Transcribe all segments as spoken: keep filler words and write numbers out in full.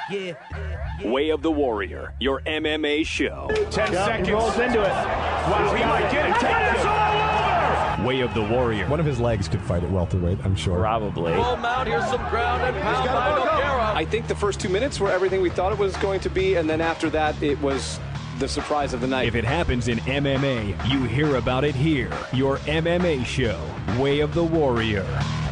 Yeah. Way of the Warrior, your M M A show. Ten yep, seconds. He rolls into it. Wow, he might get it. Take this all over. Way of the Warrior. One of his legs could fight at welterweight, I'm sure. Probably. Full mount. Here's some ground and pound by Nogueira. I think the first two minutes were everything we thought it was going to be, and then after that, it was the surprise of the night. If it happens in M M A, you hear about it here. Your M M A show, Way of the Warrior.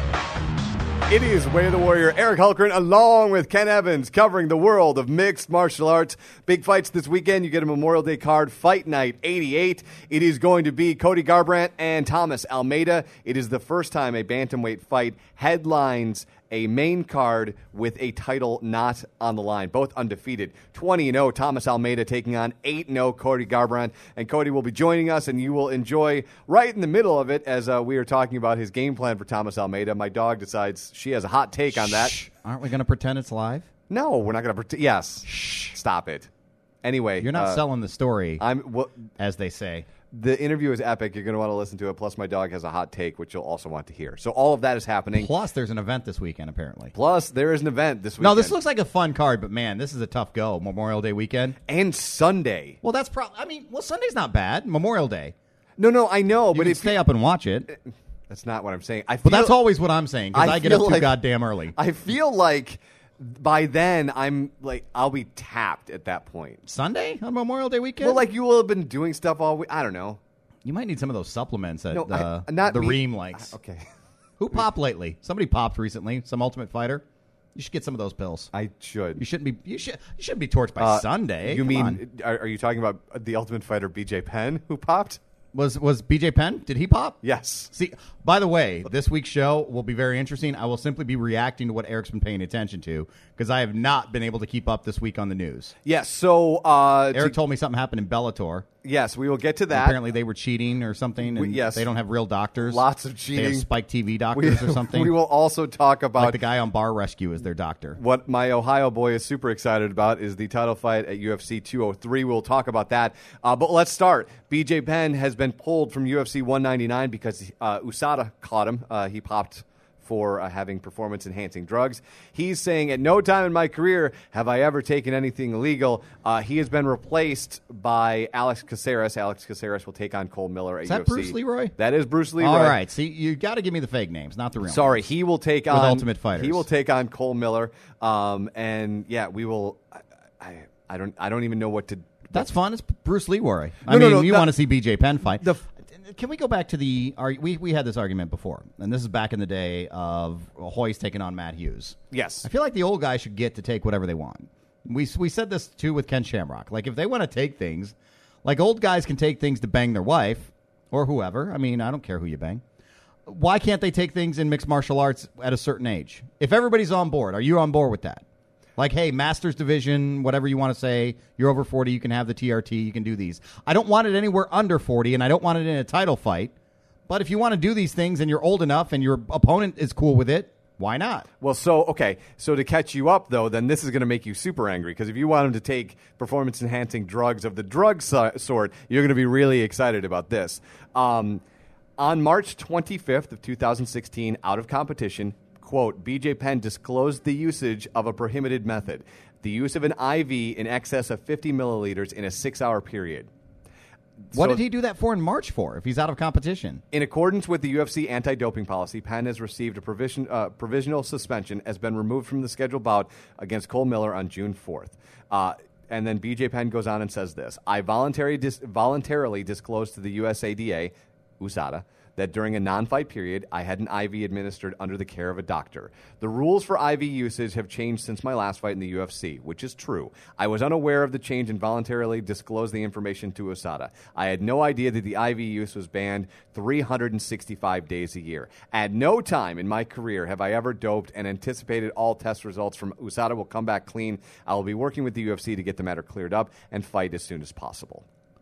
It is Way of the Warrior. Eric Hulkran along with Ken Evans covering the world of mixed martial arts. Big fights this weekend. You get a Memorial Day card, Fight Night eighty-eight. It is going to be Cody Garbrandt and Thomas Almeida. It is the first time a bantamweight fight headlines a main card with a title not on the line. Both undefeated. twenty and oh Thomas Almeida taking on eight and oh Cody Garbrandt. And Cody will be joining us, and you will enjoy right in the middle of it as uh, we are talking about his game plan for Thomas Almeida. My dog decides she has a hot take on that. Shh. Aren't we going to pretend it's live? No, we're not going to pretend. Yes. Shh. Stop it. Anyway. You're not uh, selling the story, I'm, well, as they say. The interview is epic. You're going to want to listen to it. Plus, my dog has a hot take, which you'll also want to hear. So all of that is happening. Plus, there's an event this weekend, apparently. Plus, there is an event this weekend. No, this looks like a fun card, but man, this is a tough go. Memorial Day weekend. And Sunday. Well, that's probably, I mean, well, Sunday's not bad. Memorial Day. No, no, I know. You but can if stay you, up and watch it. That's not what I'm saying. I feel, But that's always what I'm saying, because I, I get up too like, goddamn early. I feel like by then, I'm like, I'll be tapped at that point. Sunday on Memorial Day weekend? Well, like, you will have been doing stuff all week. I don't know. You might need some of those supplements that no, uh, I, not the me. Ream likes. Okay. Who popped lately? Somebody popped recently. Some Ultimate Fighter. You should get some of those pills. I should. You shouldn't be. You should. You shouldn't be torched by uh, Sunday. You Come mean? Are, are you talking about the Ultimate Fighter B J Penn who popped? Was was B J Penn? Did he pop? Yes. See, by the way, this week's show will be very interesting. I will simply be reacting to what Eric's been paying attention to, because I have not been able to keep up this week on the news. Yes. So uh, Eric to, told me something happened in Bellator. Yes, we will get to that. Apparently, they were cheating or something. And we, yes, they don't have real doctors. Lots of cheating. They have Spike T V doctors we, or something. We will also talk about like the guy on Bar Rescue is their doctor. What my Ohio boy is super excited about is the title fight at U F C two oh three. We'll talk about that. Uh, but let's start. B J Penn has been pulled from U F C one ninety-nine because uh, U S A D A caught him. Uh, he popped for uh, having performance-enhancing drugs. He's saying, at no time in my career have I ever taken anything illegal. Uh, he has been replaced by Alex Caceres. Alex Caceres will take on Cole Miller at is that U F C. Bruce Leroy? That is Bruce Leroy. All right. See, you got to give me the fake names, not the real Sorry, names. he will take With on Ultimate Fighters. He will take on Cole Miller. Um, and yeah, we will. I, I, I don't. I don't even know what to. That's fun. It's Bruce Leroy. No, I no, mean, no, you the, want to see B J Penn fight. The, Can we go back to the – we we had this argument before, and this is back in the day of Hoist taking on Matt Hughes. Yes. I feel like the old guys should get to take whatever they want. We we said this, too, with Ken Shamrock. Like, if they want to take things – like, old guys can take things to bang their wife or whoever. I mean, I don't care who you bang. Why can't they take things in mixed martial arts at a certain age? If everybody's on board, are you on board with that? Like, hey, Masters Division, whatever you want to say, you're over forty, you can have the T R T, you can do these. I don't want it anywhere under forty, and I don't want it in a title fight. But if you want to do these things and you're old enough and your opponent is cool with it, why not? Well, so, okay. So to catch you up, though, then this is going to make you super angry, because if you want him to take performance-enhancing drugs of the drug so- sort, you're going to be really excited about this. Um, on March twenty-fifth of two thousand sixteen, out of competition, quote, B J Penn disclosed the usage of a prohibited method, the use of an I V in excess of fifty milliliters in a six-hour period. What So, did he do that for in March for if he's out of competition? in accordance with the U F C anti-doping policy, Penn has received a provision, uh, provisional suspension, has been removed from the scheduled bout against Cole Miller on June fourth. Uh, and then B J Penn goes on and says this: I voluntary dis- voluntarily disclosed to the U S A D A, U S A D A, that during a non-fight period, I had an I V administered under the care of a doctor. The rules for I V usage have changed since my last fight in the U F C, which is true. I was unaware of the change and voluntarily disclosed the information to U S A D A. I had no idea that the I V use was banned three hundred sixty-five days a year. At no time in my career have I ever doped and anticipated all test results from U S A D A will come back clean. I will be working with the U F C to get the matter cleared up and fight as soon as possible.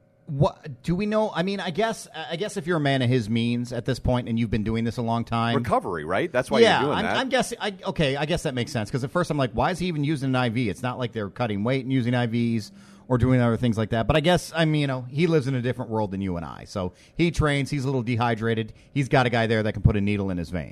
What do we know? I mean, I guess I guess if you're a man of his means at this point and you've been doing this a long time, recovery, right? That's why yeah, you're doing I'm, that. I'm guessing. I, okay, I guess that makes sense because at first I'm like, why is he even using an I V? It's not like they're cutting weight and using I Vs or doing other things like that. But I guess I mean, you know, he lives in a different world than you and I. So he trains. He's a little dehydrated. He's got a guy there that can put a needle in his vein.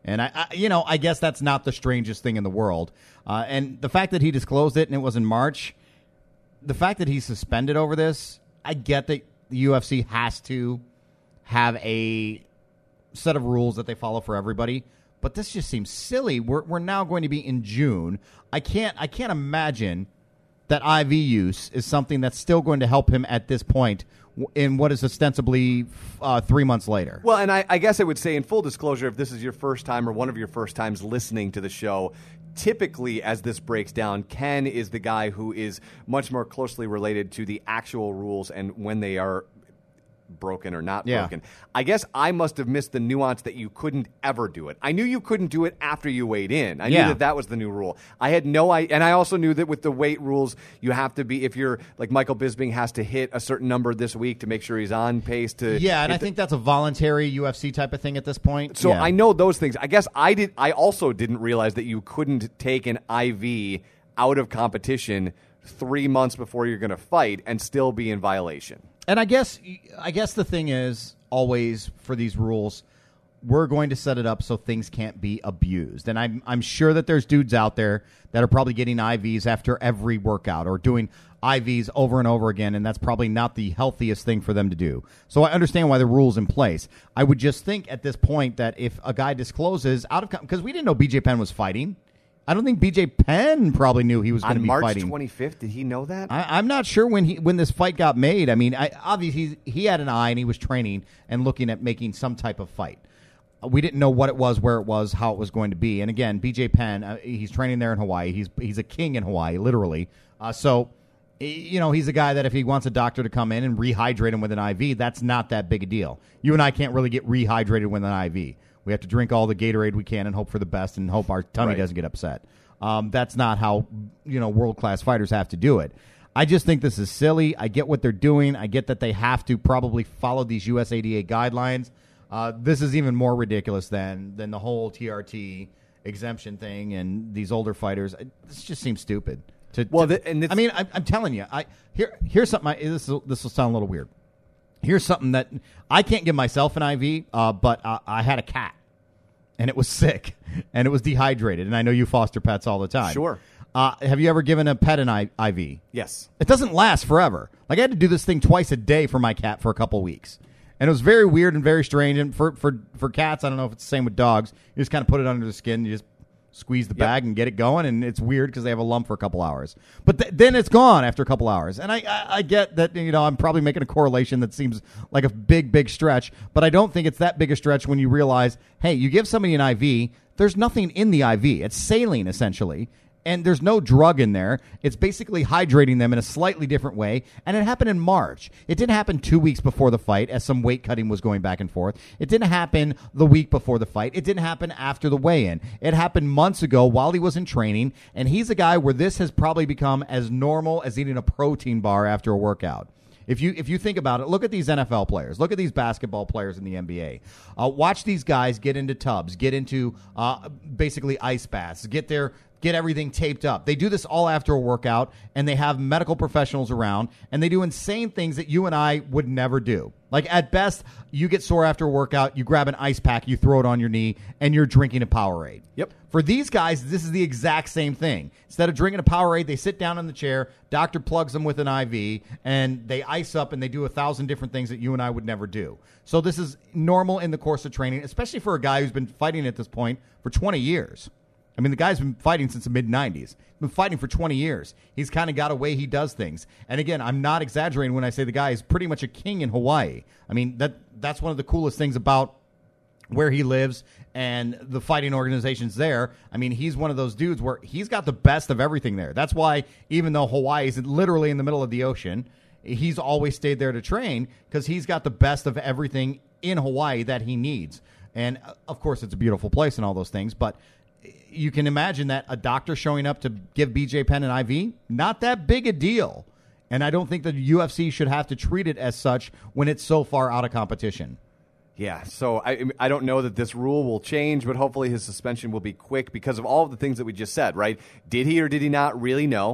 And, I, I you know, I guess that's not the strangest thing in the world. Uh, and the fact that he disclosed it and it was in March, the fact that he's suspended over this, I get that the U F C has to have a set of rules that they follow for everybody. But this just seems silly. We're we're now going to be in June. I can't I can't imagine that I V use is something that's still going to help him at this point in what is ostensibly uh, three months later. Well, and I, I guess I would say in full disclosure, if this is your first time or one of your first times listening to the show, typically as this breaks down, Ken is the guy who is much more closely related to the actual rules and when they are broken or not yeah. broken. I guess I must have missed the nuance that you couldn't ever do it. I knew you couldn't do it after you weighed in. I yeah. knew that that was the new rule. I had no idea, and I also knew that with the weight rules, you have to be, if you're, like Michael Bisping has to hit a certain number this week to make sure he's on pace to... Yeah, and I the, think that's a voluntary U F C type of thing at this point. So yeah. I know those things. I guess I did. I also didn't realize that you couldn't take an I V out of competition three months before you're going to fight and still be in violation. And I guess I guess the thing is always for these rules, we're going to set it up so things can't be abused. And I'm I'm sure that there's dudes out there that are probably getting I Vs after every workout or doing I Vs over and over again, and that's probably not the healthiest thing for them to do. So I understand why the rule's in place. I would just think at this point that if a guy discloses out of because we didn't know B J Penn was fighting. I don't think B J Penn probably knew he was going to be March fighting. On March twenty-fifth, did he know that? I, I'm not sure when he when this fight got made. I mean, I, obviously he, he had an eye and he was training and looking at making some type of fight. Uh, we didn't know what it was, where it was, how it was going to be. And again, B J Penn, uh, he's training there in Hawaii. He's he's a king in Hawaii, literally. Uh, so, you know, he's a guy that if he wants a doctor to come in and rehydrate him with an I V, that's not that big a deal. You and I can't really get rehydrated with an I V. We have to drink all the Gatorade we can and hope for the best and hope our tummy right. doesn't get upset. Um, that's not how, you know, world-class fighters have to do it. I just think this is silly. I get what they're doing. I get that they have to probably follow these U S A D A guidelines. Uh, this is even more ridiculous than than the whole T R T exemption thing and these older fighters. This just seems stupid. To, well, to, the, and I mean, I, I'm telling you, I here here's something. I, this will, this will sound a little weird. Here's something that I can't give myself an I V, uh, but uh, I had a cat. And it was sick, and it was dehydrated. And I know you foster pets all the time. Sure. Uh, have you ever given a pet an I- IV? Yes. It doesn't last forever. Like, I had to do this thing twice a day for my cat for a couple weeks. And it was very weird and very strange. And for, for, for cats, I don't know if it's the same with dogs. You just kind of put it under the skin. You just squeeze the Yep. bag and get it going. And it's weird because they have a lump for a couple hours. But th- then it's gone after a couple hours. And I, I, I get that, you know, I'm probably making a correlation that seems like a big, big stretch. But I don't think it's that big a stretch when you realize, hey, you give somebody an I V, there's nothing in the I V. It's saline, essentially. And there's no drug in there. It's basically hydrating them in a slightly different way. And it happened in March. It didn't happen two weeks before the fight as some weight cutting was going back and forth. It didn't happen the week before the fight. It didn't happen after the weigh-in. It happened months ago while he was in training. And he's a guy where this has probably become as normal as eating a protein bar after a workout. If you if you think about it, look at these N F L players. Look at these basketball players in the N B A. Uh, watch these guys get into tubs, get into uh, basically ice baths, get their get everything taped up. They do this all after a workout, and they have medical professionals around, and they do insane things that you and I would never do. Like, at best, you get sore after a workout, you grab an ice pack, you throw it on your knee, and you're drinking a Powerade. Yep. For these guys, this is the exact same thing. Instead of drinking a Powerade, they sit down in the chair, doctor plugs them with an I V, and they ice up, and they do a thousand different things that you and I would never do. So this is normal in the course of training, especially for a guy who's been fighting at this point for twenty years. I mean, the guy's been fighting since the mid nineties. He's been fighting for twenty years. He's kind of got a way he does things. And again, I'm not exaggerating when I say the guy is pretty much a king in Hawaii. I mean, that that's one of the coolest things about where he lives and the fighting organizations there. I mean, he's one of those dudes where he's got the best of everything there. That's why even though Hawaii is literally in the middle of the ocean, he's always stayed there to train because he's got the best of everything in Hawaii that he needs. And, of course, it's a beautiful place and all those things, but you can imagine that a doctor showing up to give B J Penn an I V, not that big a deal. And I don't think the U F C should have to treat it as such when it's so far out of competition. Yeah, so I I don't know that this rule will change, but hopefully his suspension will be quick because of all of the things that we just said, right? Did he or did he not really know?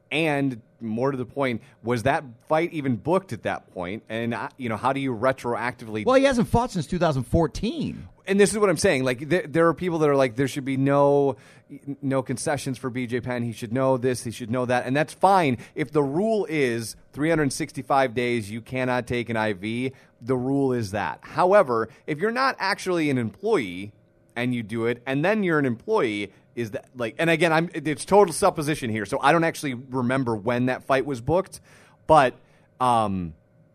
And more to the point, was that fight even booked at that point? And, uh, you know, how do you retroactively... Well, he hasn't fought since two thousand fourteen. And this is what I'm saying. Like, there, there are people that are like, there should be no no concessions for B J Penn. He should know this. He should know that. And that's fine. If the rule is three hundred sixty-five days, you cannot take an I V, the rule is that. However, if you're not actually an employee and you do it, and then you're an employee... Is that like, and again, I'm it's total supposition here, so I don't actually remember when that fight was booked. But um,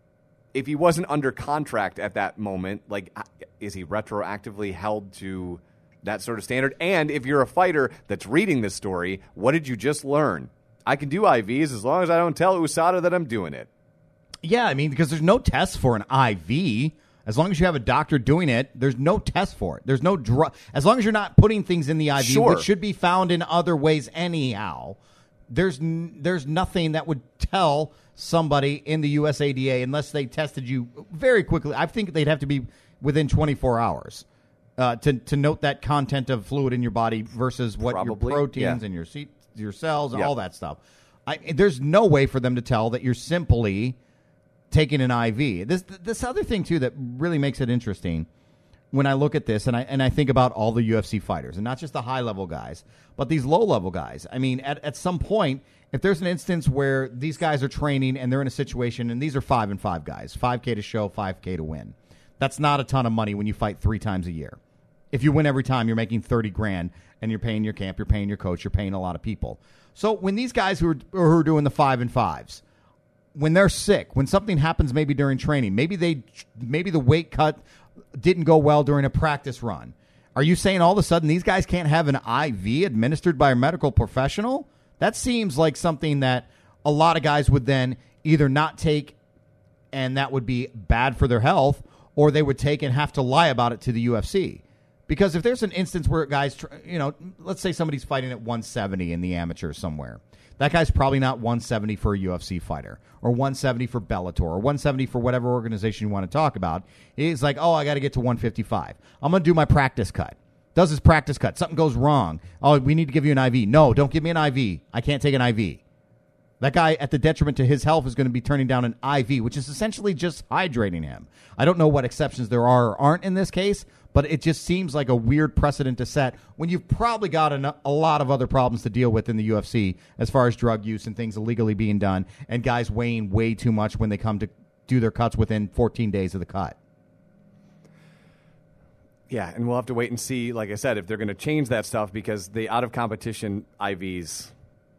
if he wasn't under contract at that moment, like, is he retroactively held to that sort of standard? And if you're a fighter that's reading this story, what did you just learn? I can do I Vs as long as I don't tell U S A D A that I'm doing it. Yeah, I mean, because there's no test for an I V. As long as you have a doctor doing it, there's no test for it. There's no drug. As long as you're not putting things in the I V, sure. which should be found in other ways anyhow, there's n- there's nothing that would tell somebody in the U S A D A unless they tested you very quickly. I think they'd have to be within twenty-four hours uh, to to note that content of fluid in your body versus what Probably, your proteins yeah. and your ce- your cells and Yep. all that stuff. I, there's no way for them to tell that you're simply taking an I V. This this other thing too that really makes it interesting when I look at this and I and I think about all the U F C fighters and not just the high level guys, but these low level guys. I mean, at at some point, if there's an instance where these guys are training and they're in a situation, and these are five and five guys, five K to show, five K to win. That's not a ton of money when you fight three times a year. If you win every time, you're making thirty grand, and you're paying your camp, you're paying your coach, you're paying a lot of people. So when these guys who are who are doing the five and fives, when they're sick, when something happens maybe during training, maybe they maybe the weight cut didn't go well during a practice run. Are you saying all of a sudden these guys can't have an I V administered by a medical professional? That seems like something that a lot of guys would then either not take, and that would be bad for their health, or they would take and have to lie about it to the U F C. Because if there's an instance where guys, you know, let's say somebody's fighting at one seventy in the amateurs somewhere. That guy's probably not one seventy for a U F C fighter or one seventy for Bellator or one seventy for whatever organization you want to talk about. He's like, oh, I got to get to one fifty-five. I'm going to do my practice cut. Does his practice cut. Something goes wrong. Oh, we need to give you an I V. No, don't give me an I V. I can't take an I V. That guy, at the detriment to his health, is going to be turning down an I V, which is essentially just hydrating him. I don't know what exceptions there are or aren't in this case, but it just seems like a weird precedent to set when you've probably got a, a lot of other problems to deal with in the U F C as far as drug use and things illegally being done and guys weighing way too much when they come to do their cuts within fourteen days of the cut. Yeah, and we'll have to wait and see, like I said, if they're going to change that stuff because the out-of-competition I Vs...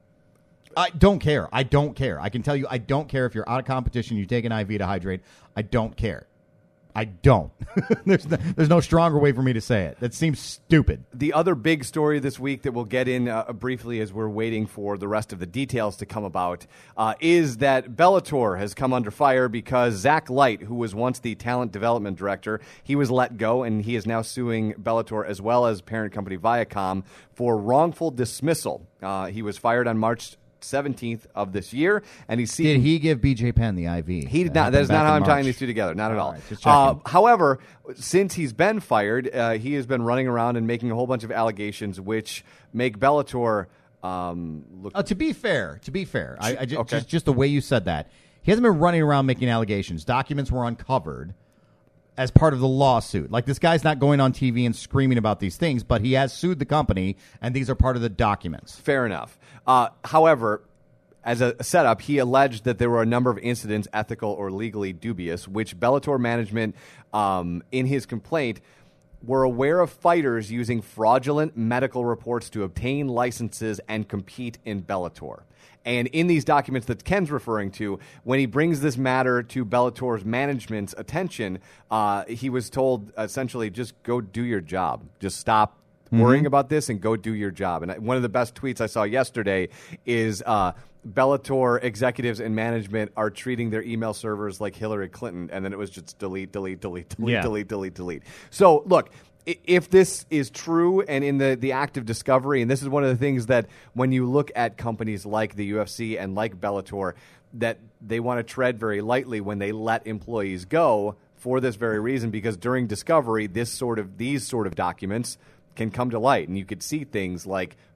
I don't care. I don't care. I can tell you I don't care if you're out of competition, you take an I V to hydrate. I don't care. I don't. there's, no, there's no stronger way for me to say it. That seems stupid. The other big story this week that we'll get in uh, briefly as we're waiting for the rest of the details to come about uh, is that Bellator has come under fire because Zach Light, who was once the talent development director, he was let go, and he is now suing Bellator as well as parent company Viacom for wrongful dismissal. Uh, he was fired on March seventeenth of this year, and he's Did he give B J Penn the I V? He did not. That is not how I'm tying these two together. Not at all. all. Right, just uh, however, since he's been fired, uh, he has been running around and making a whole bunch of allegations, which make Bellator um, look. Uh, to be fair, to be fair, I, I just, okay. just just the way you said that, he hasn't been running around making allegations. Documents were uncovered as part of the lawsuit. Like, this guy's not going on T V and screaming about these things, but he has sued the company, and these are part of the documents. Fair enough. Uh, however, as a setup, he alleged that there were a number of incidents, ethical or legally dubious, which Bellator management, um, in his complaint, were aware of fighters using fraudulent medical reports to obtain licenses and compete in Bellator. And in these documents that Ken's referring to, when he brings this matter to Bellator's management's attention, uh, he was told essentially, just go do your job. Just stop mm-hmm. worrying about this and go do your job. And one of the best tweets I saw yesterday is uh, Bellator executives and management are treating their email servers like Hillary Clinton. And then it was just delete, delete, delete, delete, yeah. delete, delete, delete. So, look, if this is true and in the, the act of discovery, and this is one of the things that when you look at companies like the U F C and like Bellator, that they want to tread very lightly when they let employees go for this very reason, because during discovery, this sort of these sort of documents can come to light, and you could see things like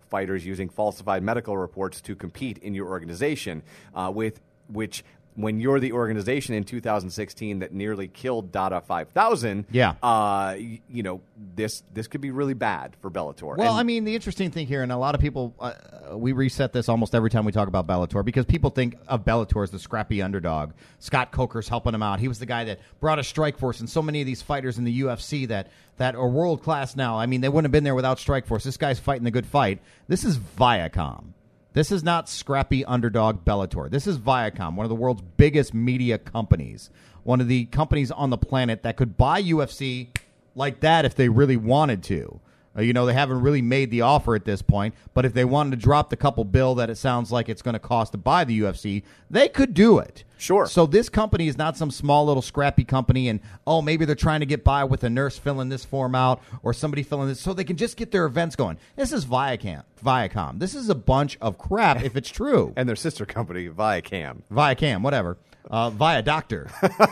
fighters using falsified medical reports to compete in your organization, uh, with which. When you're the organization in two thousand sixteen that nearly killed Dada five thousand, yeah. uh, you, you know, this this could be really bad for Bellator. Well, and, I mean, the interesting thing here, and a lot of people, uh, we reset this almost every time we talk about Bellator because people think of Bellator as the scrappy underdog. Scott Coker's helping him out. He was the guy that brought a Strikeforce, and so many of these fighters in the U F C that, that are world class now, I mean, they wouldn't have been there without Strikeforce. This guy's fighting the good fight. This is Viacom. This is not scrappy underdog Bellator. This is Viacom, one of the world's biggest media companies, one of the companies on the planet that could buy U F C like that if they really wanted to. Uh, you know, they haven't really made the offer at this point, but if they wanted to drop the couple bill that it sounds like it's going to cost to buy the U F C, they could do it. Sure. So this company is not some small little scrappy company and, oh, maybe they're trying to get by with a nurse filling this form out or somebody filling this so they can just get their events going. This is Viacom. Viacom. This is a bunch of crap if it's true. And their sister company, Viacom. Viacom, whatever. Uh, Via Doctor.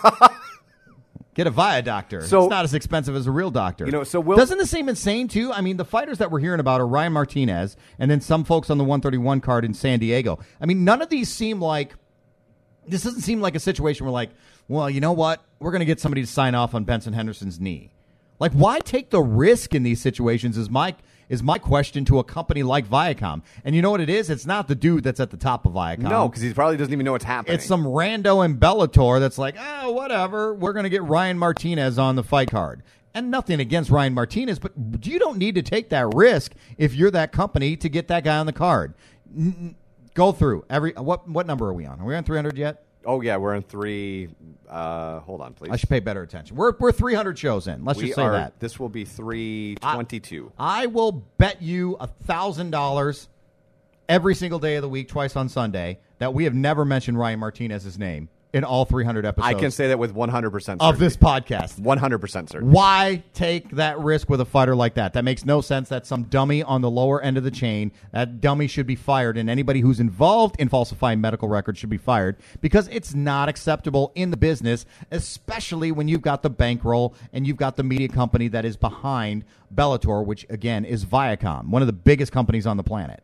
Get a Via Doctor. So, it's not as expensive as a real doctor. You know, so Will, doesn't this seem insane too? I mean, the fighters that we're hearing about are Ryan Martinez and then some folks on the one thirty-one card in San Diego. I mean, none of these seem like this doesn't seem like a situation where like, well, you know what? We're going to get somebody to sign off on Benson Henderson's knee. Like, why take the risk in these situations is my is my question to a company like Viacom. And you know what it is? It's not the dude that's at the top of Viacom. No, because he probably doesn't even know what's happening. It's some rando in Bellator that's like, oh, whatever. We're going to get Ryan Martinez on the fight card. And nothing against Ryan Martinez, but you don't need to take that risk if you're that company to get that guy on the card. N- go through every. What what number are we on? Are we on three hundred yet? Oh, yeah, we're in three. Uh, hold on, please. I should pay better attention. We're we're three hundred shows in. Let's we just say are, that. This will be three twenty-two. I, I will bet you one thousand dollars every single day of the week, twice on Sunday, that we have never mentioned Ryan Martinez's name in all three hundred episodes. I can say that with one hundred percent certainty. Of this podcast. one hundred percent certain. Why take that risk with a fighter like that? That makes no sense. That's some dummy on the lower end of the chain. That dummy should be fired, and anybody who's involved in falsifying medical records should be fired because it's not acceptable in the business, especially when you've got the bankroll and you've got the media company that is behind Bellator, which, again, is Viacom, one of the biggest companies on the planet.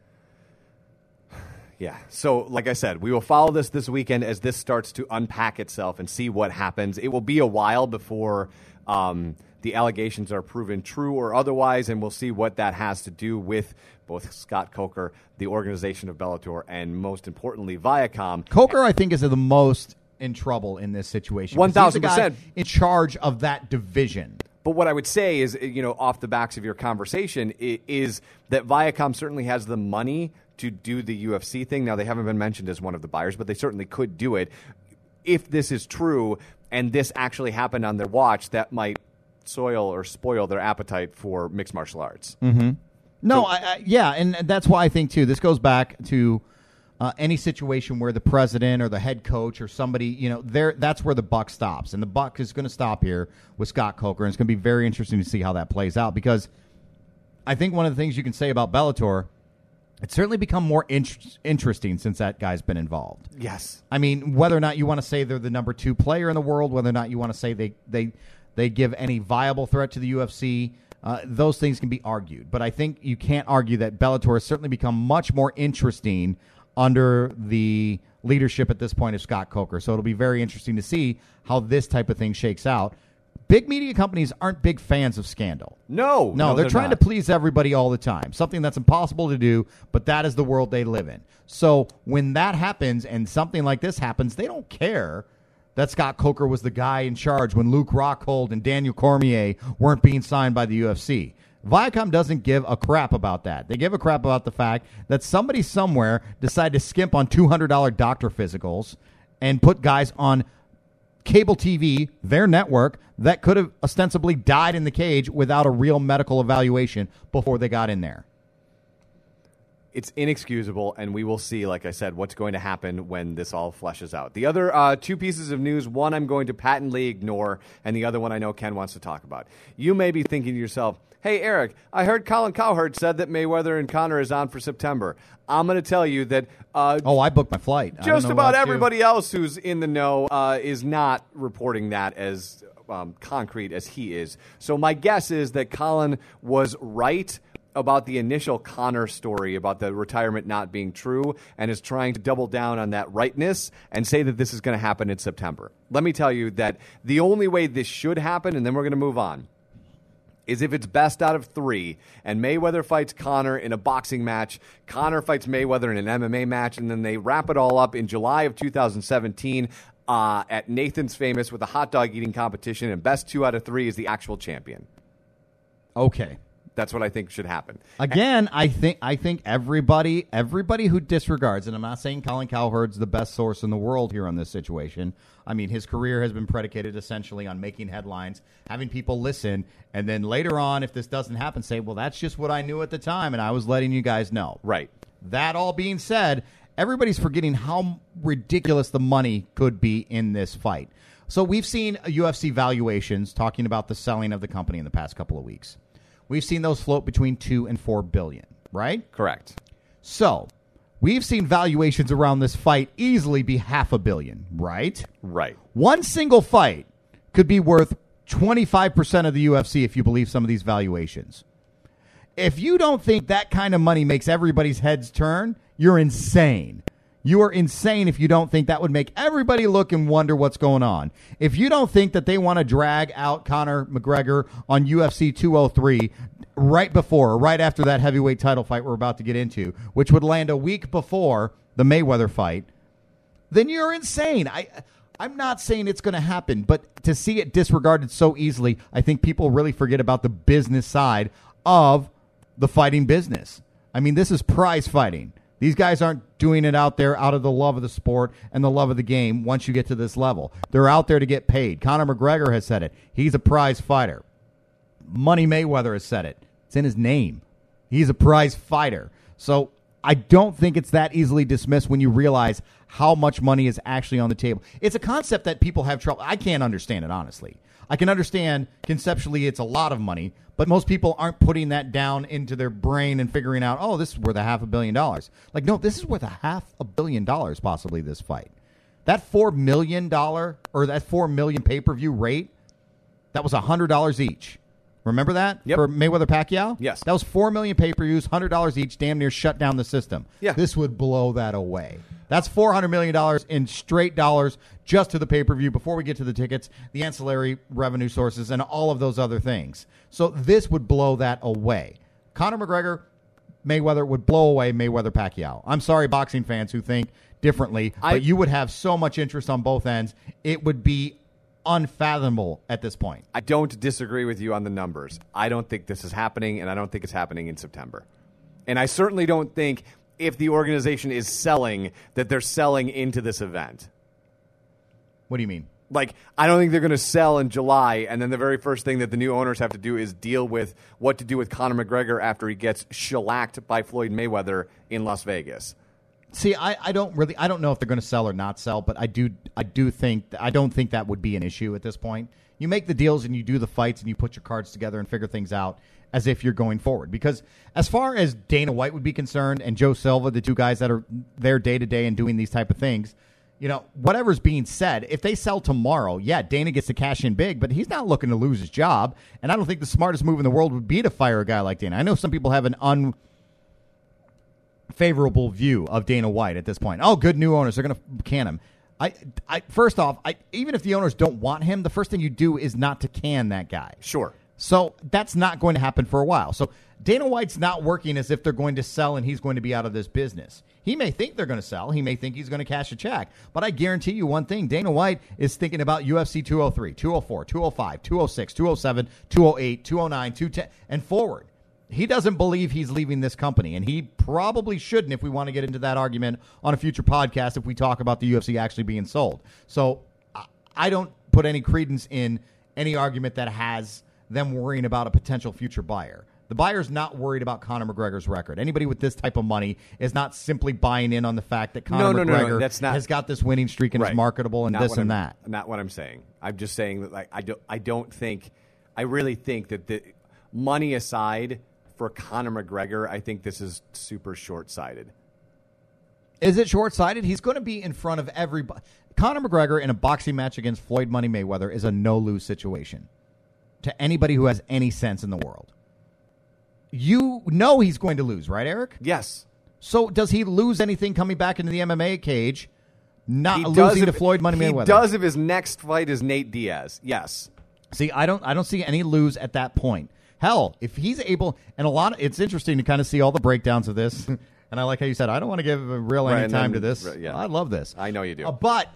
Yeah. So, like I said, we will follow this this weekend as this starts to unpack itself and see what happens. It will be a while before um, the allegations are proven true or otherwise, and we'll see what that has to do with both Scott Coker, the organization of Bellator, and most importantly, Viacom. Coker, I think, is the most in trouble in this situation. one thousand percent. He's the guy in charge of that division. But what I would say is, you know, off the backs of your conversation, is that Viacom certainly has the money to do the U F C thing. Now, they haven't been mentioned as one of the buyers, but they certainly could do it. If this is true and this actually happened on their watch, that might soil or spoil their appetite for mixed martial arts. Mm-hmm. No, So- I, I, yeah, and that's why I think, too, this goes back to uh, any situation where the president or the head coach or somebody, you know, there that's where the buck stops. And the buck is going to stop here with Scott Coker, and it's going to be very interesting to see how that plays out because I think one of the things you can say about Bellator, it's certainly become more int- interesting since that guy's been involved. Yes. I mean, whether or not you want to say they're the number two player in the world, whether or not you want to say they they, they give any viable threat to the U F C, uh, those things can be argued. But I think you can't argue that Bellator has certainly become much more interesting under the leadership at this point of Scott Coker. So it'll be very interesting to see how this type of thing shakes out. Big media companies aren't big fans of scandal. No. No, no they're, they're trying not. to please everybody all the time. Something that's impossible to do, but that is the world they live in. So when that happens and something like this happens, they don't care that Scott Coker was the guy in charge when Luke Rockhold and Daniel Cormier weren't being signed by the U F C. Viacom doesn't give a crap about that. They give a crap about the fact that somebody somewhere decided to skimp on two hundred dollars doctor physicals and put guys on cable T V, their network, that could have ostensibly died in the cage without a real medical evaluation before they got in there. It's inexcusable, and we will see, like I said, what's going to happen when this all fleshes out. The other uh, two pieces of news, one I'm going to patently ignore, and the other one I know Ken wants to talk about. You may be thinking to yourself, hey, Eric, I heard Colin Cowherd said that Mayweather and Conor is on for September. I'm going to tell you that uh, Oh, I booked my flight. I don't just know about what to do. everybody else who's in the know uh, is not reporting that as um, concrete as he is. So my guess is that Colin was right about the initial Conor story about the retirement not being true and is trying to double down on that rightness and say that this is going to happen in September. Let me tell you that the only way this should happen, and then we're going to move on, is if it's best out of three, and Mayweather fights Conor in a boxing match, Conor fights Mayweather in an M M A match, and then they wrap it all up in July of two thousand seventeen uh, at Nathan's Famous with a hot dog eating competition, and best two out of three is the actual champion. Okay. That's what I think should happen. Again, I think I think everybody everybody who disregards, and I'm not saying Colin Cowherd's the best source in the world here on this situation. I mean, his career has been predicated essentially on making headlines, having people listen, and then later on, if this doesn't happen, say, well, that's just what I knew at the time, and I was letting you guys know. Right. That all being said, everybody's forgetting how ridiculous the money could be in this fight. So we've seen U F C valuations talking about the selling of the company in the past couple of weeks. We've seen those float between two and four billion, right? Correct. So we've seen valuations around this fight easily be half a billion, right? Right. One single fight could be worth twenty-five percent of the U F C if you believe some of these valuations. If you don't think that kind of money makes everybody's heads turn, you're insane. You are insane if you don't think that would make everybody look and wonder what's going on. If you don't think that they want to drag out Conor McGregor on U F C two oh three right before or right after that heavyweight title fight we're about to get into, which would land a week before the Mayweather fight, then you're insane. I, I'm not saying it's going to happen, but to see it disregarded so easily, I think people really forget about the business side of the fighting business. I mean, this is prize fighting. These guys aren't doing it out there out of the love of the sport and the love of the game once you get to this level. They're out there to get paid. Conor McGregor has said it. He's a prize fighter. Money Mayweather has said it. It's in his name. He's a prize fighter. So I don't think it's that easily dismissed when you realize how much money is actually on the table. It's a concept that people have trouble. I can't understand it, honestly. I can understand conceptually it's a lot of money, but most people aren't putting that down into their brain and figuring out, oh, this is worth a half a billion dollars. Like, no, this is worth a half a billion dollars, possibly, this fight. That four million dollars or that four million dollars pay-per-view rate, that was one hundred dollars each. Remember that? Yep. For Mayweather-Pacquiao? Yes. That was four million pay-per-views, one hundred dollars each, damn near shut down the system. Yeah. This would blow that away. That's four hundred million dollars in straight dollars just to the pay-per-view before we get to the tickets, the ancillary revenue sources, and all of those other things. So this would blow that away. Conor McGregor, Mayweather would blow away Mayweather-Pacquiao. I'm sorry, boxing fans who think differently, I, but you would have so much interest on both ends. It would be unfathomable at this point. I don't disagree with you on the numbers. I don't think this is happening, and I don't think it's happening in September. And I certainly don't think if the organization is selling, that they're selling into this event. What do you mean? Like, I don't think they're going to sell in July, and then the very first thing that the new owners have to do is deal with what to do with Conor McGregor after he gets shellacked by Floyd Mayweather in Las Vegas. See, I, I don't really, I don't know if they're going to sell or not sell, but I do, I do think, I don't think that would be an issue at this point. You make the deals and you do the fights and you put your cards together and figure things out as if you're going forward. Because as far as Dana White would be concerned and Joe Silva, the two guys that are there day to day and doing these type of things, you know, whatever's being said, if they sell tomorrow, yeah, Dana gets to cash in big, but he's not looking to lose his job. And I don't think the smartest move in the world would be to fire a guy like Dana. I know some people have an un. favorable view of Dana White at this point. Oh, good new owners. They're going to can him. I, I, first off, I, even if the owners don't want him, the first thing you do is not to can that guy. Sure. So that's not going to happen for a while. So Dana White's not working as if they're going to sell and he's going to be out of this business. He may think they're going to sell. He may think he's going to cash a check. But I guarantee you one thing. Dana White is thinking about U F C two oh three, two oh four, two oh five, two oh six, two oh seven, two oh eight, two oh nine, two ten, and forward. He doesn't believe he's leaving this company, and he probably shouldn't if we want to get into that argument on a future podcast if we talk about the U F C actually being sold. So I don't put any credence in any argument that has them worrying about a potential future buyer. The buyer's not worried about Conor McGregor's record. Anybody with this type of money is not simply buying in on the fact that Conor no, no, McGregor no, no, that's not, has got this winning streak and right. is marketable and not this and I'm, that. Not what I'm saying. I'm just saying that like I don't, I don't think, I really think that the money aside, for Conor McGregor, I think this is super short-sighted. Is it short-sighted? He's going to be in front of everybody. Conor McGregor in a boxing match against Floyd Money Mayweather is a no-lose situation to anybody who has any sense in the world. You know he's going to lose, right, Eric? Yes. So does he lose anything coming back into the M M A cage, not He losing if, to Floyd Money he Mayweather? He does if his next fight is Nate Diaz. Yes. See, I don't I don't see any lose at that point. Hell, if he's able, and a lot of, it's interesting to kind of see all the breakdowns of this. And I like how you said, I don't want to give a real Right, any and time then- to this. right, yeah. I love this. I know you do. Uh, but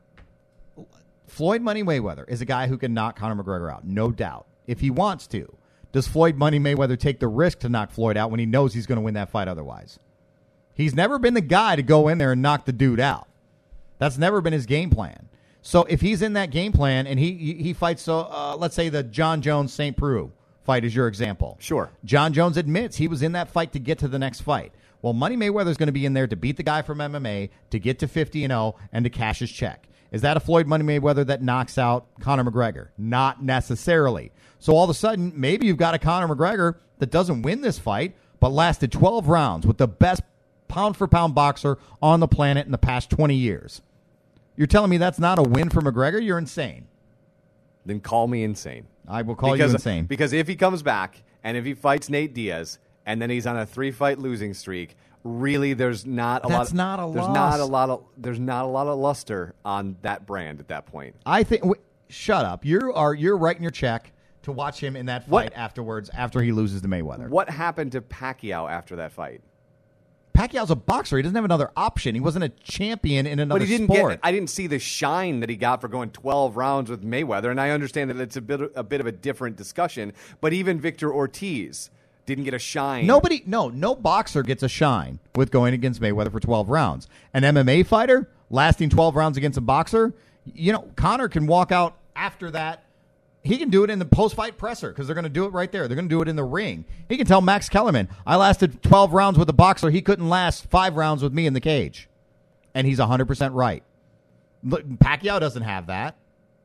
Floyd Money Mayweather is a guy who can knock Conor McGregor out, no doubt, if he wants to. Does Floyd Money Mayweather take the risk to knock Floyd out when he knows he's going to win that fight otherwise? He's never been the guy to go in there and knock the dude out. That's never been his game plan. So if he's in that game plan and he he, he fights, so uh, let's say the John Jones Saint Preux fight is your example. Sure. John Jones admits he was in that fight to get to the next fight. Well, Money Mayweather's going to be in there to beat the guy from M M A, to get to fifty and oh, and to cash his check. Is that a Floyd Money Mayweather that knocks out Conor McGregor? Not necessarily. So all of a sudden, maybe you've got a Conor McGregor that doesn't win this fight, but lasted twelve rounds with the best pound-for-pound boxer on the planet in the past twenty years. You're telling me that's not a win for McGregor? You're insane. Then call me insane. I will call because, you insane. Because if he comes back and if he fights Nate Diaz and then he's on a three-fight losing streak, really there's not a That's lot. not a there's loss. not a lot of there's not a lot of luster on that brand at that point. I think. W- shut up. You are you're writing your check to watch him in that fight What? afterwards after he loses to Mayweather. What happened to Pacquiao after that fight? Pacquiao's a boxer. He doesn't have another option. He wasn't a champion in another But he didn't sport. get. I didn't see the shine that he got for going twelve rounds with Mayweather, and I understand that it's a bit a bit of a different discussion. But even Victor Ortiz didn't get a shine. Nobody, no, no boxer gets a shine with going against Mayweather for twelve rounds. An M M A fighter lasting twelve rounds against a boxer, you know, Conor can walk out after that. He can do it in the post-fight presser because they're going to do it right there. They're going to do it in the ring. He can tell Max Kellerman, I lasted twelve rounds with a boxer. He couldn't last five rounds with me in the cage. And he's one hundred percent right. Look, Pacquiao doesn't have that.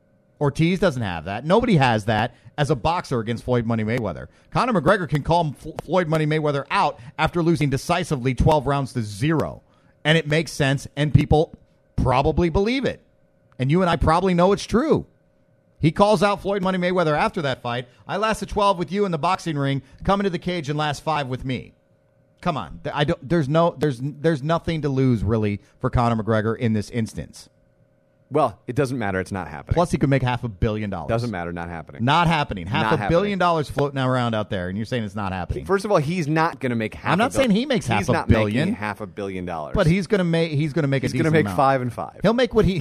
Ortiz doesn't have that. Nobody has that as a boxer against Floyd Money Mayweather. Conor McGregor can call F- Floyd Money Mayweather out after losing decisively twelve rounds to zero. And it makes sense, and people probably believe it. And you and I probably know it's true. He calls out Floyd Money Mayweather after that fight. I lasted twelve with you in the boxing ring. Come into the cage and last five with me. Come on. I don't, there's, no, there's, there's nothing to lose, really, for Conor McGregor in this instance. Well, it doesn't matter. It's not happening. Plus, he could make half a billion dollars. Doesn't matter. Not happening. Not happening. Half Not a happening. billion dollars floating around out there, and you're saying it's not happening. First of all, he's not going to make half. I'm not a bil- saying he makes half he's a not billion. making half a billion dollars. But he's going to make. He's going to make he's a going to decent make amount. five and five. He'll make what he.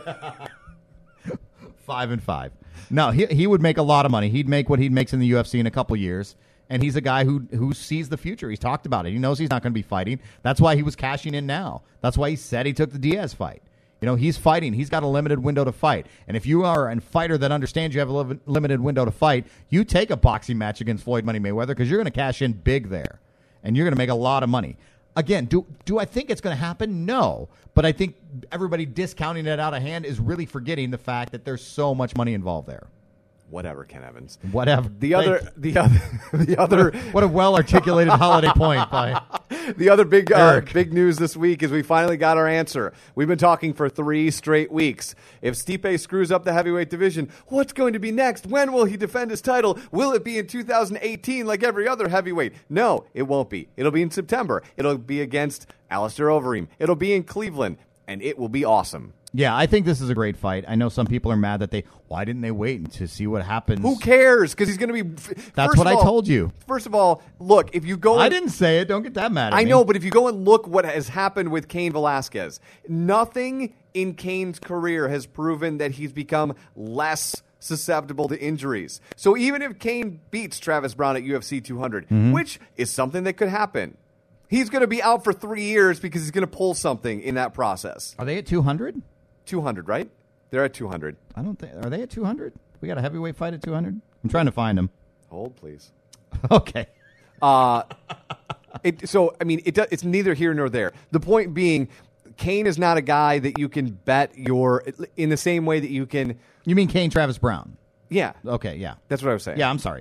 five and five. No, he he would make a lot of money. He'd make what he makes in the U F C in a couple years. And he's a guy who who sees the future. He's talked about it. He knows he's not going to be fighting. That's why he was cashing in now. That's why he said he took the Diaz fight. You know, he's fighting. He's got a limited window to fight. And if you are a fighter that understands you have a li- limited window to fight, you take a boxing match against Floyd Money Mayweather because you're going to cash in big there. And you're going to make a lot of money. Again, do do I think it's going to happen? No. But I think everybody discounting it out of hand is really forgetting the fact that there's so much money involved there. Whatever, Ken Evans. Whatever. The other, the other, the other. What a well-articulated holiday point by The other big, uh, Eric. big news this week is we finally got our answer. We've been talking for three straight weeks. If Stipe screws up the heavyweight division, what's going to be next? When will he defend his title? Will it be in two thousand eighteen like every other heavyweight? No, it won't be. It'll be in September. It'll be against Alistair Overeem. It'll be in Cleveland, and it will be awesome. Yeah, I think this is a great fight. I know some people are mad that they, why didn't they wait to see what happens? Who cares? Because he's going to be. That's what I told you. First of all, look, if you go. I and- didn't say it. Don't get that mad at I me. know, but if you go and look what has happened with Cain Velasquez, nothing in Cain's career has proven that he's become less susceptible to injuries. So even if Cain beats Travis Brown at U F C two hundred, Mm-hmm. which is something that could happen, he's going to be out for three years because he's going to pull something in that process. Are they at two hundred? two hundred, right? They're at two hundred. I don't think. Are they at two hundred? We got a heavyweight fight at two hundred? I'm trying to find them. Hold, please. Okay. Uh, it, so, I mean, it, do- it's neither here nor there. The point being, Cain is not a guy that you can bet your in the same way that you can. You mean Kane Travis Brown? Yeah, Okay, yeah. that's what I was saying. Yeah, I'm sorry.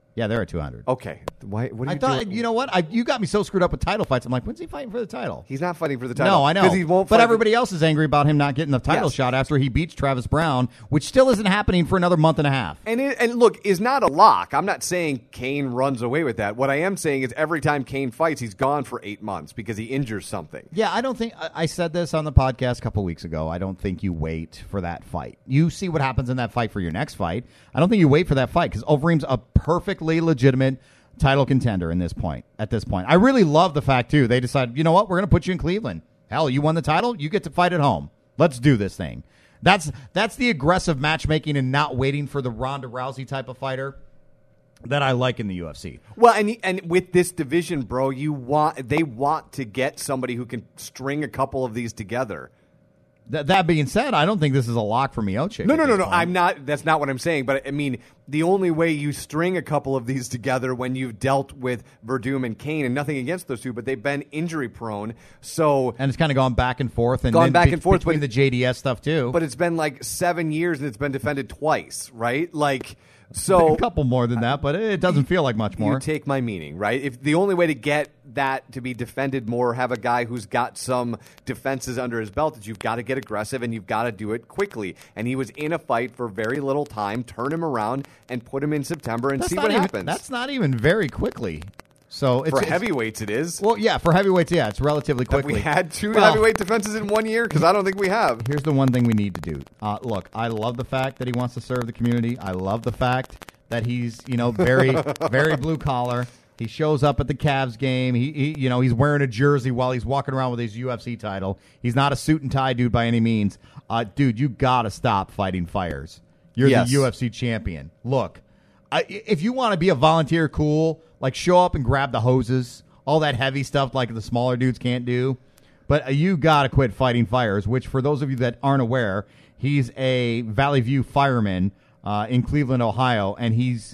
Yeah, they're at two hundred. Okay. Why? What are I you thought, doing? you know what? I, you got me so screwed up with title fights. I'm like, when's he fighting for the title? He's not fighting for the title. No, I know. Because he won't but fight everybody else is angry about him not getting the title Yes. shot after he beats Travis Brown, which still isn't happening for another month and a half. And it, and look, is not a lock. I'm not saying Kane runs away with that. What I am saying is every time Kane fights, he's gone for eight months because he injures something. Yeah, I don't think I, I said this on the podcast a couple weeks ago. I don't think you wait for that fight. You see what happens in that fight for your next fight. I don't think you wait for that fight because Overeem's a perfectly legitimate title contender in this point. At this point, I really love the fact too. They decided, you know what, we're going to put you in Cleveland. Hell, you won the title. You get to fight at home. Let's do this thing. That's that's the aggressive matchmaking and not waiting for the Ronda Rousey type of fighter that I like in the U F C. Well, and and with this division, bro, you want they want to get somebody who can string a couple of these together. Th- that being said, I don't think this is a lock for Miocic. No, at no, no, this no. point. I'm not. That's not what I'm saying. But I mean, the only way you string a couple of these together when you've dealt with Verdum and Kane, and nothing against those two, but they've been injury prone. So And it's kind of gone back and forth, and Gone then back be- and forth, between but- the J D S stuff too. but it's been like seven years and it's been defended twice, right? Like, so a couple more than that, but it doesn't feel like much more. You take my meaning, right? If the only way to get that to be defended more, have a guy who's got some defenses under his belt, is you've got to get aggressive and you've got to do it quickly. And he was in a fight for very little time. Turn him around and put him in September and That's see not what even, happens. That's not even very quickly. So it's for it's- heavyweights, it is. Well, yeah, for heavyweights, yeah, it's relatively Have quickly. we had two Well, heavyweight defenses in one year? Because I don't think we have. Here's the one thing we need to do. Uh, look, I love the fact that he wants to serve the community. I love the fact that he's, you know, very, very blue collar. He shows up at the Cavs game. He, he, you know, he's wearing a jersey while he's walking around with his U F C title. He's not a suit and tie dude by any means. Uh, dude, you gotta stop fighting fires. You're Yes. the U F C champion. Look, I, if you want to be a volunteer, cool. Like, show up and grab the hoses, all that heavy stuff like the smaller dudes can't do. But uh, you got to quit fighting fires, which for those of you that aren't aware, he's a Valley View fireman uh, in Cleveland, Ohio, and he's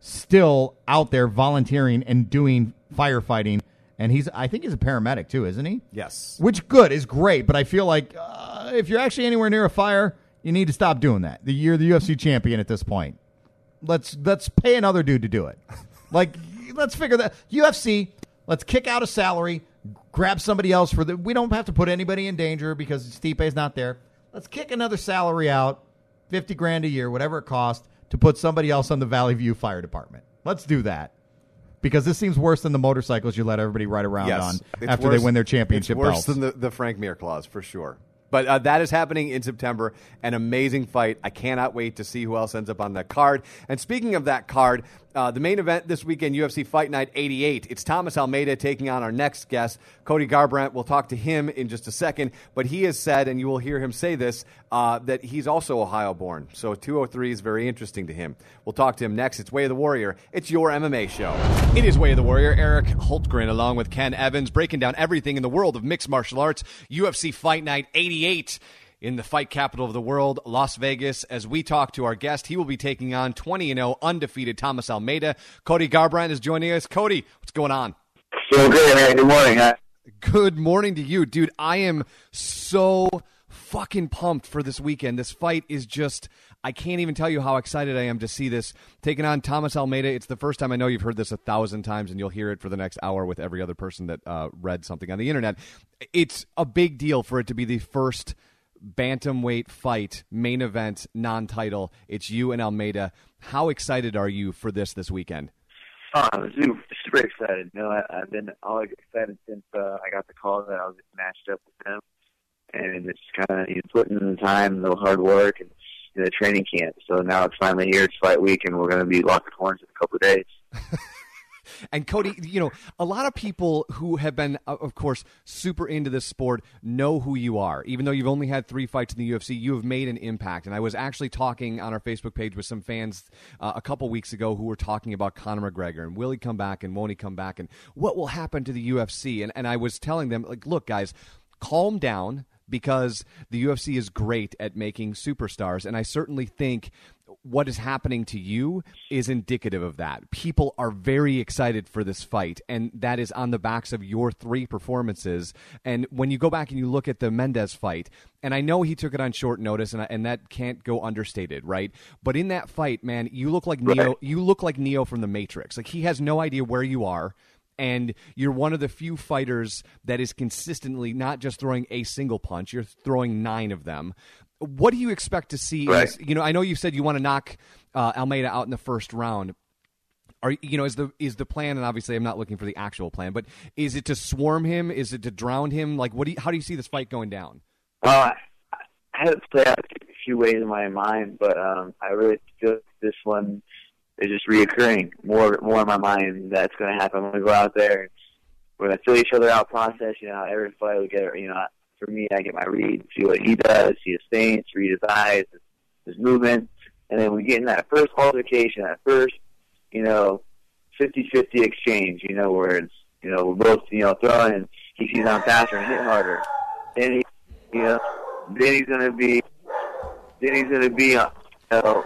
still out there volunteering and doing firefighting. And he's, I think he's a paramedic too, isn't he? Yes. Which, good, is great. But I feel like uh, if you're actually anywhere near a fire, you need to stop doing that. You're the U F C champion at this point. Let's let's pay another dude to do it. Like, let's figure that. U F C, let's kick out a salary, grab somebody else for the. We don't have to put anybody in danger because Stipe's not there. Let's kick another salary out, fifty grand a year, whatever it costs, to put somebody else on the Valley View Fire Department. Let's do that. Because this seems worse than the motorcycles you let everybody ride around Yes. on It's after worse- they win their championship it's worse belts. than the, the Frank Mir clause, for sure. But uh, that is happening in September. An amazing fight. I cannot wait to see who else ends up on that card. And speaking of that card, uh, the main event this weekend, U F C Fight Night eighty-eight. It's Thomas Almeida taking on our next guest, Cody Garbrandt. We'll talk to him in just a second. But he has said, and you will hear him say this, uh, that he's also Ohio-born. So two oh three is very interesting to him. We'll talk to him next. It's Way of the Warrior. It's your M M A show. It is Way of the Warrior. Eric Holtgren along with Ken Evans breaking down everything in the world of mixed martial arts. U F C Fight Night eighty-eight in the fight capital of the world, Las Vegas. As we talk to our guest, he will be taking on twenty and oh undefeated Thomas Almeida. Cody Garbrandt is joining us. Cody, what's going on? Doing great, man. Good morning. Huh? Good morning to you, dude. I am so fucking pumped for this weekend. This fight is just, I can't even tell you how excited I am to see this. Taking on Thomas Almeida. It's the first time. I know you've heard this a thousand times, and you'll hear it for the next hour with every other person that uh, read something on the internet. It's a big deal for it to be the first bantamweight fight, main event, non-title. It's you and Almeida. How excited are you for this this weekend? Oh, I'm super, super excited. You know, I, I've been all excited since uh, I got the call that I was matched up with him, and it's kind of, you know, putting in the time, the hard work, and you know, the training camp. So now it's finally here. It's fight week, and we're going to be locking horns in a couple of days. And Cody, you know, a lot of people who have been, of course, super into this sport know who you are. Even though you've only had three fights in the U F C, you have made an impact. And I was actually talking on our Facebook page with some fans uh, a couple weeks ago who were talking about Conor McGregor and will he come back and won't he come back and what will happen to the U F C. And, and I was telling them, like, look, guys, calm down. because the U F C is great at making superstars, and I certainly think what is happening to you is indicative of that. People are very excited for this fight, and that is on the backs of your three performances. And when you go back and you look at the Mendes fight, and I know he took it on short notice, and, and that can't go understated, right? But in that fight, man, you look like Neo. Right. You look like Neo from the Matrix. Like, he has no idea where you are. And you're one of the few fighters that is consistently not just throwing a single punch, you're throwing nine of them. What do you expect to see? Right. In this, you know, I know you said you want to knock uh, Almeida out in the first round. Are you know is the is the plan? And obviously, I'm not looking for the actual plan, but is it to swarm him? Is it to drown him? Like, what do you, how do you see this fight going down? Well, I, I had it play out a few ways in my mind, but um, I really feel this one is just reoccurring more more in my mind. That's going to happen. I'm going to go out there. We're going to fill each other out. Process. You know, every fight we get. You know. For me, I get my read, see what he does, see his stance, read his eyes, his movement, and then we get in that first altercation, that first, you know, fifty-fifty exchange, you know, where it's, you know, we're both, you know, throwing, and he sees I'm faster and hit harder. Then he, you know, then he's gonna be, then he's gonna be, uh, you know.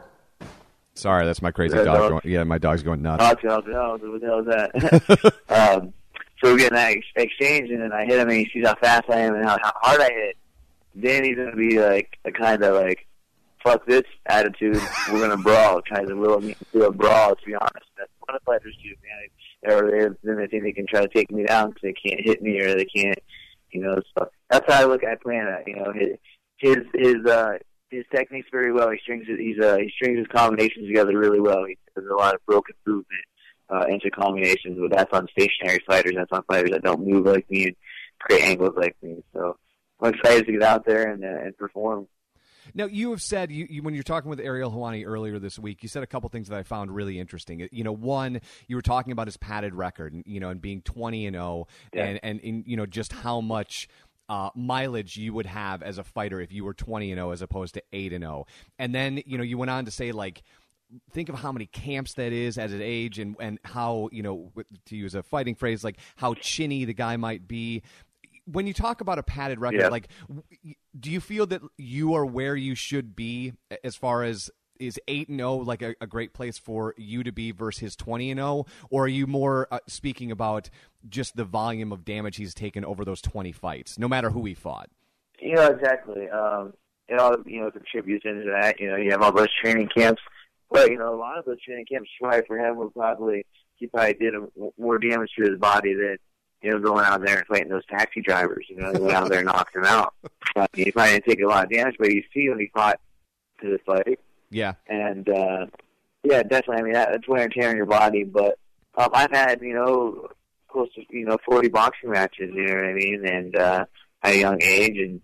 Sorry, that's my crazy uh, dog. Going, yeah, my dog's going nuts. Oh, what the hell is that? um, So we get in that ex- exchange, and then I hit him, and he sees how fast I am and how, how hard I hit. Then he's going to be like a kind of like, fuck this attitude. We're going to brawl, kind of a little, little brawl, to be honest. That's what the fighters do, man. Or they, then they think they can try to take me down because they can't hit me or they can't, you know. So that's how I look at playing it. You know, his his his, uh, his technique's very well. He strings his, he's uh, he strings his combinations together really well. He does a lot of broken movement. Uh, into combinations, but that's on stationary fighters. That's on fighters that don't move like me and create angles like me. So I'm excited to get out there and, uh, and perform. Now, you have said, you, you, when you were talking with Ariel Helwani earlier this week, you said a couple things that I found really interesting. You know, one, you were talking about his padded record, and, you know, and being twenty and oh, yeah. and, and, and, you know, just how much uh, mileage you would have as a fighter if you were twenty and oh as opposed to eight and oh. And then, you know, you went on to say, like, think of how many camps that is at an age, and, and how, you know, to use a fighting phrase, like how chinny the guy might be. When you talk about a padded record, yeah. like, do you feel that you are where you should be as far as is eight and oh like a, a great place for you to be versus his twenty and oh, or are you more uh, speaking about just the volume of damage he's taken over those twenty fights, no matter who he fought? You know, exactly. Um, it all, you know, contributes into that. You know, you have all those training camps. But, you know, a lot of those training camps right for him would probably, he probably did more damage to his body than, you know, going out there and fighting those taxi drivers. You know, he went out there and knocked him out. But he probably didn't take a lot of damage, but you see when he fought to the fight. Yeah. And, uh, yeah, definitely. I mean, that, that's wear and tear on your body. But um, I've had, you know, close to, you know, forty boxing matches, you know what I mean, and uh, at a young age and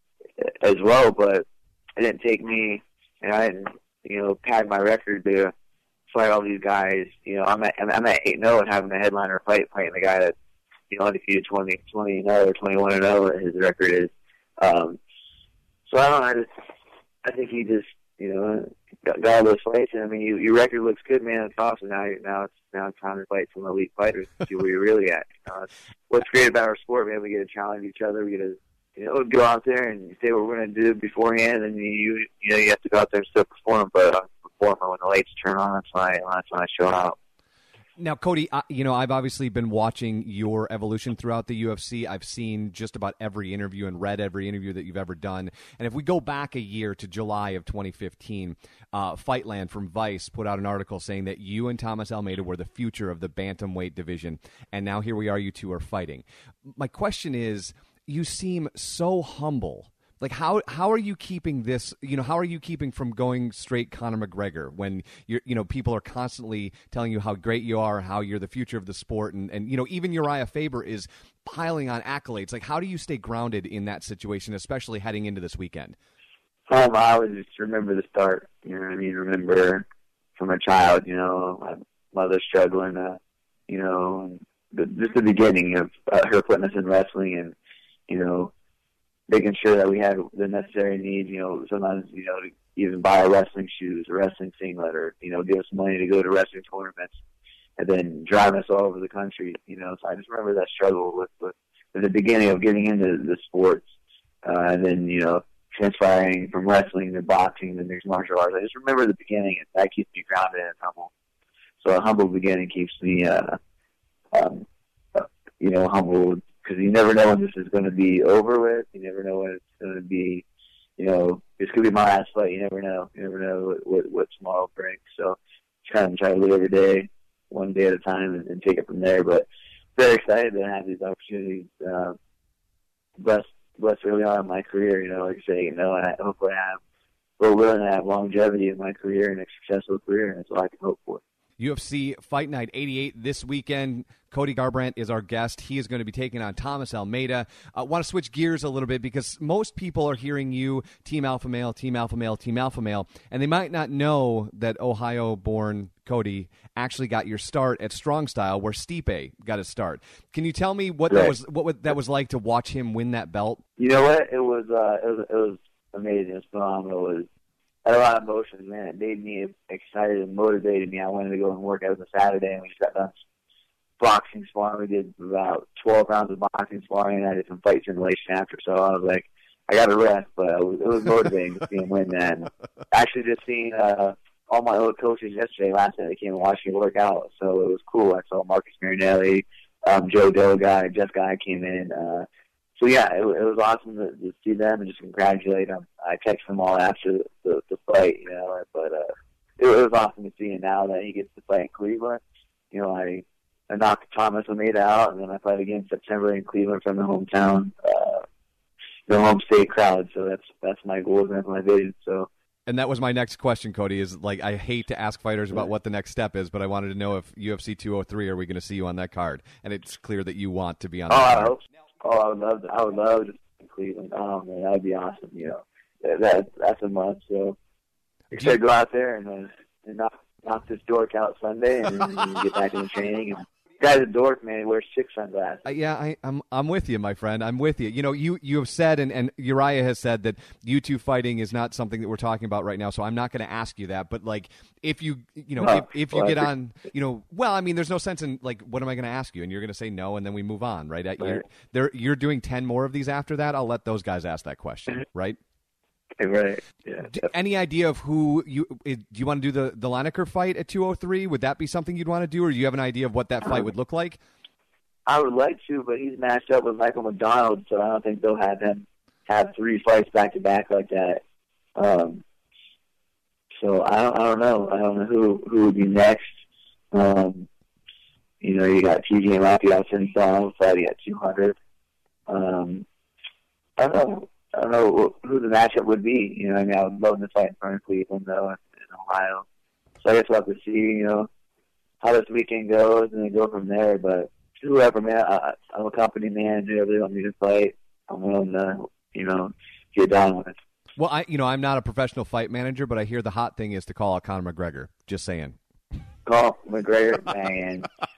as well. But it didn't take me, you know, I didn't, you know, pad my record to fight all these guys. You know, I'm at I'm at eight and oh and having a headliner fight, fighting the guy that, you know, undefeated twenty twenty and oh or twenty-one and oh. His record is. Um, so I don't know. I just I think he just, you know, got, got all those fights. And I mean, you, your record looks good, man. It's awesome. Now, now it's now it's time to fight some elite fighters to see where you're really at. You know, it's, what's great about our sport, man, we get to challenge each other. We get to, you know, go out there and say what we're going to do beforehand, and you, you know, you have to go out there and still perform. But I'm a performer when the lights turn on. That's when I, that's when I show out. Now, Cody, I, you know, I've obviously been watching your evolution throughout the U F C. I've seen just about every interview and read every interview that you've ever done. And if we go back a year to July of twenty fifteen, uh, Fightland from Vice put out an article saying that you and Thomas Almeida were the future of the bantamweight division. And now here we are, you two are fighting. My question is, you seem so humble. Like, how how are you keeping this, you know, how are you keeping from going straight Conor McGregor when, you're, you know, people are constantly telling you how great you are, how you're the future of the sport, and, and, you know, even Uriah Faber is piling on accolades. Like, how do you stay grounded in that situation, especially heading into this weekend? Um, I always just remember the start, you know what I mean? Remember from a child, you know, my mother struggling, uh, you know, the, just the beginning of uh, her putting us in wrestling and, you know, making sure that we had the necessary needs, you know, sometimes, you know, to even buy our wrestling shoes, a wrestling singlet, or, you know, give us money to go to wrestling tournaments, and then drive us all over the country, you know. So I just remember that struggle with, with, with the beginning of getting into the sports. uh, and then, you know, transpiring from wrestling to boxing and there's martial arts. I just remember the beginning, and that keeps me grounded and humble. So a humble beginning keeps me, uh, um, uh, you know, humble, because you never know when this is going to be over with. You never know when it's going to be, you know, this could be my last fight. You never know. You never know what, what, what tomorrow brings. So just kind of try to live every day, one day at a time, and, and take it from there. But very excited to have these opportunities. Uh, blessed, blessed early on in my career, you know, like I say, you know, and I hopefully I have, we're willing to have longevity in my career and a successful career, and that's all I can hope for. U F C Fight Night eighty-eight this weekend. Cody Garbrandt is our guest. He is going to be taking on Thomas Almeida. I uh, want to switch gears a little bit because most people are hearing you, Team Alpha Male, Team Alpha Male, Team Alpha Male, and they might not know that Ohio-born Cody actually got your start at Strong Style, where Stipe got his start. Can you tell me what right. that was? What that was like to watch him win that belt? You know what? It was. Uh, it was. It was amazing. It was phenomenal. It was. I had a lot of emotions, man. It made me excited and motivated me. I wanted to go and work out on Saturday, and we just got done boxing sparring. We did about twelve rounds of boxing sparring, and I did some fight simulation after. So I was like, I got to rest, but it was, it was motivating to see him win that. And actually, just seeing uh, all my old coaches yesterday, last night, they came and watched me work out, so it was cool. I saw Marcus Marinelli, um, Joe Delguy, Jeff Guy came in. Uh, So, yeah, it, it was awesome to, to see them and just congratulate them. I texted them all after the, the, the fight, you know, but uh, it, it was awesome to see him now that he gets to fight in Cleveland. You know, I, I knocked Thomas Almeida out, and then I fight again in September in Cleveland from the hometown, uh, the home state crowd. So that's that's my goals and that's my vision. So. And that was my next question, Cody, is like, I hate to ask fighters about what the next step is, but I wanted to know if U F C two oh three, are we going to see you on that card? And it's clear that you want to be on that oh, card. I hope so. Oh, I would love to. I would love to see Cleveland. Oh man, that would be awesome. You know, that, that that's a must. So excited to go out there and, uh, and knock knock this dork out Sunday, and then get back into training. And guy's a dork, man. He wears six sunglasses. Uh, yeah, I, I'm I'm with you, my friend. I'm with you. You know, you you have said, and, and Uriah has said that you two fighting is not something that we're talking about right now. So I'm not going to ask you that. But like, if you you know, no, if, if you well, get on, you know, well, I mean, there's no sense in like, what am I going to ask you? And you're going to say no, and then we move on, right? right. You're, there, you're doing ten more of these after that. I'll let those guys ask that question, right? Right. Yeah. Do, any idea of who you do you want to do the the Lineker fight at two oh three? Would that be something you'd want to do, or do you have an idea of what that fight would look like? I would like to, but he's matched up with Michael McDonald, so I don't think they'll have him have three fights back to back like that. Um, so I don't, I don't know. I don't know who who would be next. Um, you know, you got T J Mafia fighting at two hundred. Um, I don't know. I don't know who the matchup would be. You know, I mean, I would love to fight in front of Cleveland, though, in Ohio. So I guess we'll have to see, you know, how this weekend goes and then go from there. But whoever, man, I, I'm a company manager. If they want me to fight, I'm willing to, you know, get down with it. Well, I, you know, I'm not a professional fight manager, but I hear the hot thing is to call out Conor McGregor. Just saying. Call McGregor, man.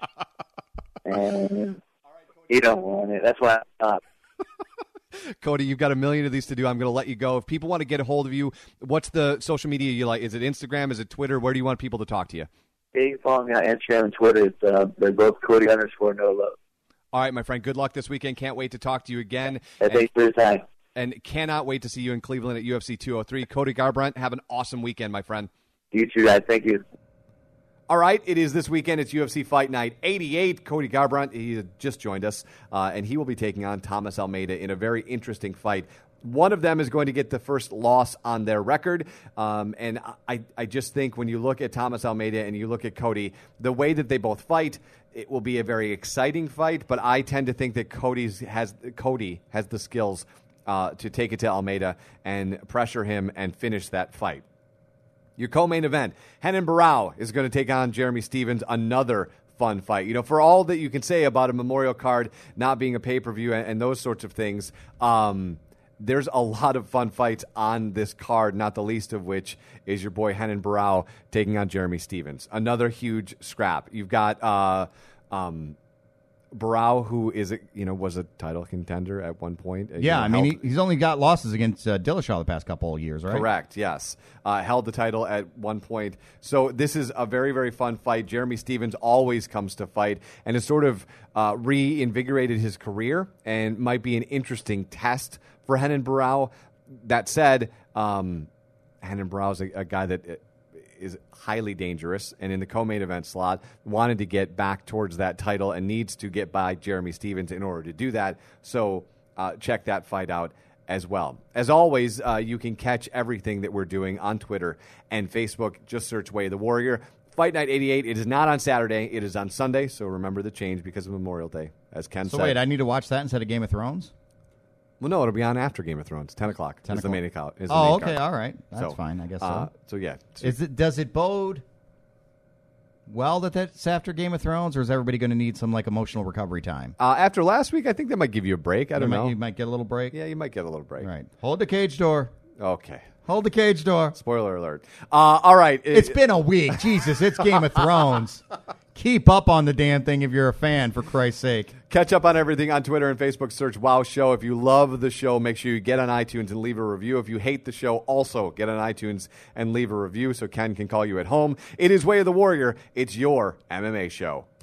And he don't want it. That's why I stopped. Cody, you've got a million of these to do. I'm going to let you go. If people want to get a hold of you, what's the social media you like? Is it Instagram? Is it Twitter? Where do you want people to talk to you? Yeah, you can follow me on Instagram and Twitter. It's, uh, they're both Cody underscore no love. All right, my friend. Good luck this weekend. Can't wait to talk to you again. Yeah, thanks for your time. And cannot wait to see you in Cleveland at U F C two oh three. Cody Garbrandt, have an awesome weekend, my friend. You too, guys. Thank you. All right, it is this weekend. It's U F C Fight Night eighty-eight. Cody Garbrandt, he just joined us, uh, and he will be taking on Thomas Almeida in a very interesting fight. One of them is going to get the first loss on their record, um, and I, I just think when you look at Thomas Almeida and you look at Cody, the way that they both fight, it will be a very exciting fight, but I tend to think that Cody's has Cody has the skills uh, to take it to Almeida and pressure him and finish that fight. Your co-main event, Renan Barão is going to take on Jeremy Stephens, another fun fight. You know, for all that you can say about a Memorial card not being a pay-per-view and, and those sorts of things, um, there's a lot of fun fights on this card, not the least of which is your boy Renan Barão taking on Jeremy Stephens. Another huge scrap. You've got uh, um, Barao, who is a, you know was a title contender at one point. uh, you Yeah, know, I mean, held- he, he's only got losses against uh, Dillashaw the past couple of years, right? Correct, yes. Uh, held the title at one point. So this is a very, very fun fight. Jeremy Stevens always comes to fight and has sort of uh, reinvigorated his career and might be an interesting test for Renan Barao. That said, um, Renan Barao is a, a guy that uh, is highly dangerous, and in the co-main event slot, wanted to get back towards that title and needs to get by Jeremy Stevens in order to do that. So uh, check that fight out as well. As always, uh, you can catch everything that we're doing on Twitter and Facebook. Just search Way of the Warrior. Fight Night eighty-eight, it is not on Saturday. It is on Sunday, so remember the change because of Memorial Day, as Ken So said. wait, I need to watch that instead of Game of Thrones? Well, no, it'll be on after Game of Thrones. ten o'clock ten is the o'clock. main account. Is the Oh, main okay, card. all right. That's So, fine, I guess so. uh, so, yeah. Is it? Does it bode well that that's after Game of Thrones, or is everybody going to need some like emotional recovery time? Uh, after last week, I think that might give you a break. I You don't might, know. You might get a little break. Yeah, you might get a little break. Right. Hold the cage door. Okay. Hold the cage door. Spoiler alert. Uh, all right. It's been a week. Jesus, it's Game of Thrones. Keep up on the damn thing if you're a fan, for Christ's sake. Catch up on everything on Twitter and Facebook. Search Wow Show. If you love the show, make sure you get on iTunes and leave a review. If you hate the show, also get on iTunes and leave a review so Ken can call you at home. It is Way of the Warrior. It's your M M A show.